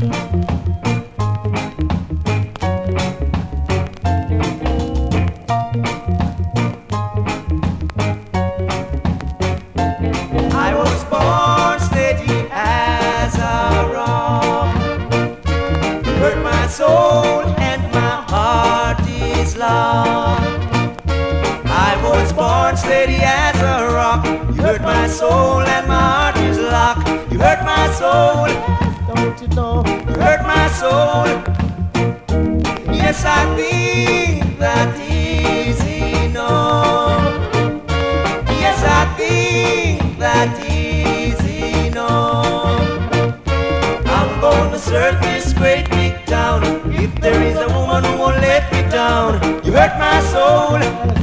I was born steady as a rock. You hurt my soul and my heart is lost. I was born steady as a rock. You hurt my soul and my heart is locked. You hurt my soul, don't you know? You hurt my soul. Yes, I think that is enough. Yes, I think that is enough. I'm gonna search this great big town. If there is a woman who won't let me down, you hurt my soul.